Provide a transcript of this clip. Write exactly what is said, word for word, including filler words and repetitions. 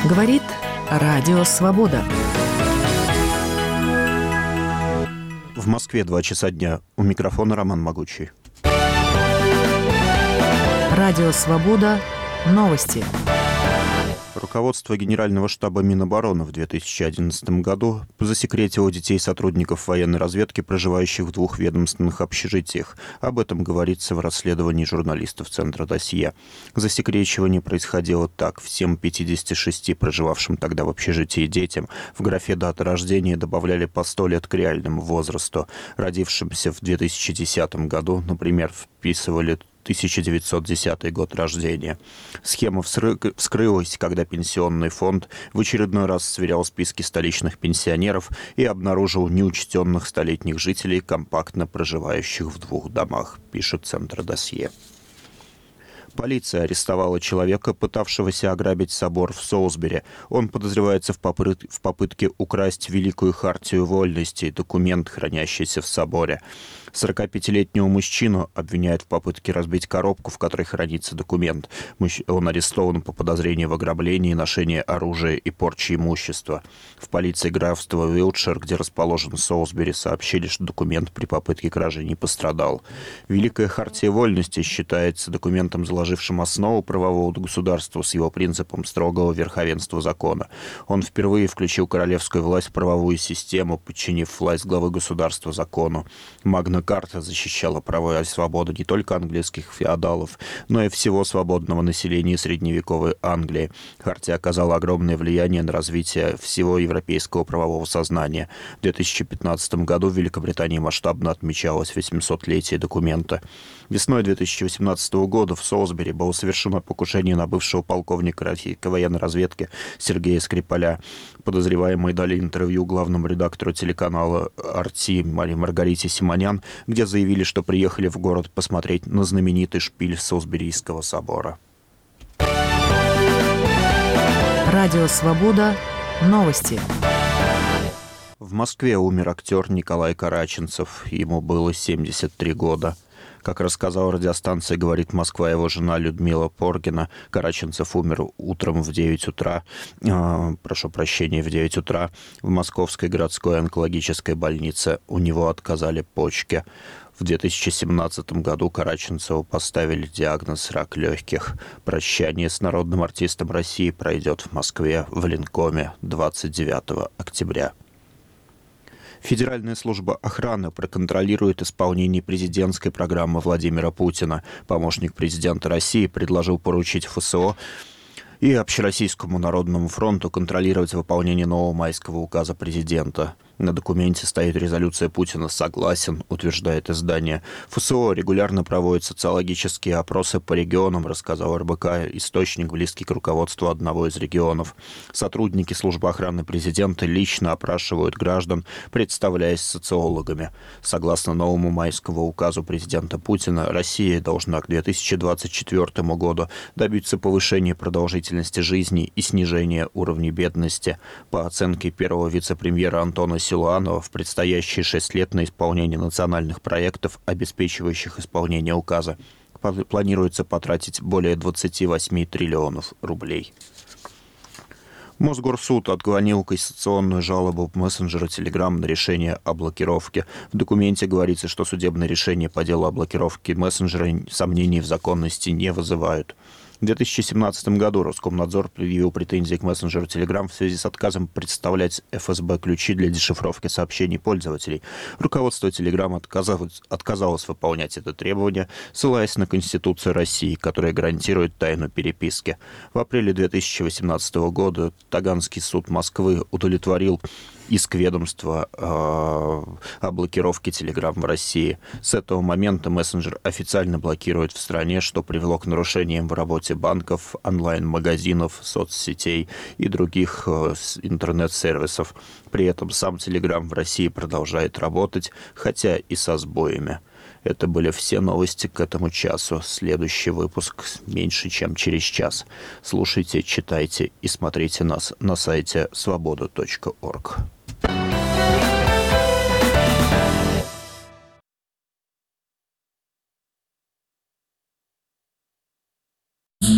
Говорит Радио Свобода. В Москве два часа дня. У микрофона Роман Могучий. Радио Свобода. Новости. Руководство Генерального штаба Минобороны в две тысячи одиннадцатом году засекретило детей сотрудников военной разведки, проживающих в двух ведомственных общежитиях. Об этом говорится в расследовании журналистов Центра «Досье». Засекречивание происходило так. Всем пятидесяти шести проживавшим тогда в общежитии детям в графе даты рождения добавляли по сто лет к реальному возрасту. Родившимся в две тысячи десятом году, например, вписывали тысяча девятьсот десятый год рождения. Схема вскрылась, когда Пенсионный фонд в очередной раз сверял списки столичных пенсионеров и обнаружил неучтенных столетних жителей, компактно проживающих в двух домах, пишет Центр «Досье». Полиция арестовала человека, пытавшегося ограбить собор в Солсбери. Он подозревается в, попыт... в попытке украсть Великую Хартию Вольностей, документ, хранящийся в соборе. сорокапятилетнего мужчину обвиняют в попытке разбить коробку, в которой хранится документ. Он арестован по подозрению в ограблении, ношении оружия и порче имущества. В полиции графства Уилтшир, где расположен Солсбери, сообщили, что документ при попытке кражи не пострадал. Великая Хартия Вольностей считается документом, заложившим основу правового государства с его принципом строгого верховенства закона. Он впервые включил королевскую власть в правовую систему, подчинив власть главы государства закону. Магна Карта защищала права и свободу не только английских феодалов, но и всего свободного населения средневековой Англии. Хартия оказала огромное влияние на развитие всего европейского правового сознания. В две тысячи пятнадцатом году в Великобритании масштабно отмечалось восьмисотлетие документа. Весной две тысячи восемнадцатого года в Солсбери было совершено покушение на бывшего полковника российской военной разведки Сергея Скрипаля. Подозреваемые дали интервью главному редактору телеканала эр ти Маргарите Симонян, где заявили, что приехали в город посмотреть на знаменитый шпиль Солсберийского собора. Радио Свобода. Новости. В Москве умер актер Николай Караченцев. Ему было семьдесят три года. Как рассказала радиостанция «Говорит Москва» его жена Людмила Поргина, Караченцев умер утром в девять утра, э, прошу прощения, в девять утра в Московской городской онкологической больнице. У него отказали почки. В две тысячи семнадцатом году Караченцеву поставили диагноз «рак легких». Прощание с народным артистом России пройдет в Москве в Ленкоме двадцать девятого октября. Федеральная служба охраны проконтролирует исполнение президентской программы Владимира Путина. Помощник президента России предложил поручить эф эс о и Общероссийскому народному фронту контролировать выполнение нового майского указа президента. На документе стоит резолюция Путина «Согласен», утверждает издание. эф эс о регулярно проводит социологические опросы по регионам, рассказал эр бэ ка, источник, близкий к руководству одного из регионов. Сотрудники службы охраны президента лично опрашивают граждан, представляясь социологами. Согласно новому майскому указу президента Путина, Россия должна к две тысячи двадцать четвёртому году добиться повышения продолжительности жизни и снижения уровня бедности. По оценке первого вице-премьера Антона Силуанова, в предстоящие шесть лет на исполнение национальных проектов, обеспечивающих исполнение указа, планируется потратить более двадцать восемь триллионов рублей. Мосгорсуд отклонил кассационную жалобу мессенджера Telegram на решение о блокировке. В документе говорится, что судебное решение по делу о блокировке мессенджера сомнений в законности не вызывают. В две тысячи семнадцатом году Роскомнадзор предъявил претензии к мессенджеру Telegram в связи с отказом представлять эф эс бэ ключи для дешифровки сообщений пользователей. Руководство Telegram отказалось, отказалось выполнять это требование, ссылаясь на Конституцию России, которая гарантирует тайну переписки. В апреле две тысячи восемнадцатого года Таганский суд Москвы удовлетворил иск ведомства э, о блокировке Telegram в России. С этого момента мессенджер официально блокирует в стране, что привело к нарушениям в работе банков, онлайн-магазинов, соцсетей и других э, интернет-сервисов. При этом сам Telegram в России продолжает работать, хотя и со сбоями. Это были все новости к этому часу. Следующий выпуск меньше, чем через час. Слушайте, читайте и смотрите нас на сайте свобода точка орг.